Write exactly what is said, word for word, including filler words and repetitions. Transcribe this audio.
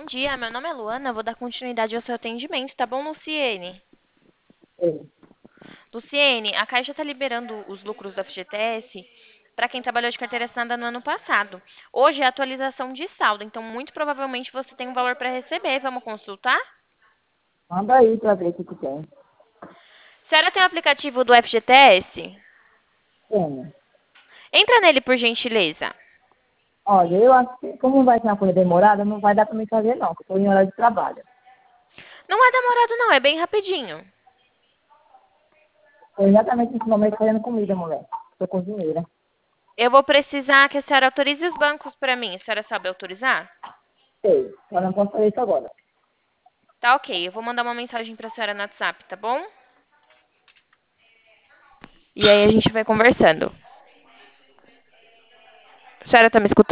Bom dia, meu nome é Luana, eu vou dar continuidade ao seu atendimento, tá bom, Luciene? Sim. Luciene, a Caixa está liberando os lucros do F G T S para quem trabalhou de carteira assinada no ano passado. Hoje é atualização de saldo, então muito provavelmente você tem um valor para receber. Vamos consultar? Manda aí pra ver o que que tem. A senhora tem o aplicativo do F G T S? Tem. Entra nele, por gentileza. Olha, eu acho que como vai ser uma coisa demorada, não vai dar pra me fazer não, porque eu tô em hora de trabalho. Não é demorado não, é bem rapidinho. Tô exatamente nesse momento fazendo comida, mulher. Sou cozinheira. Eu vou precisar que a senhora autorize os bancos para mim. A senhora sabe autorizar? Sei, só não posso fazer isso agora. Tá ok, eu vou mandar uma mensagem para a senhora no WhatsApp, tá bom? E aí a gente vai conversando. A senhora tá me escutando?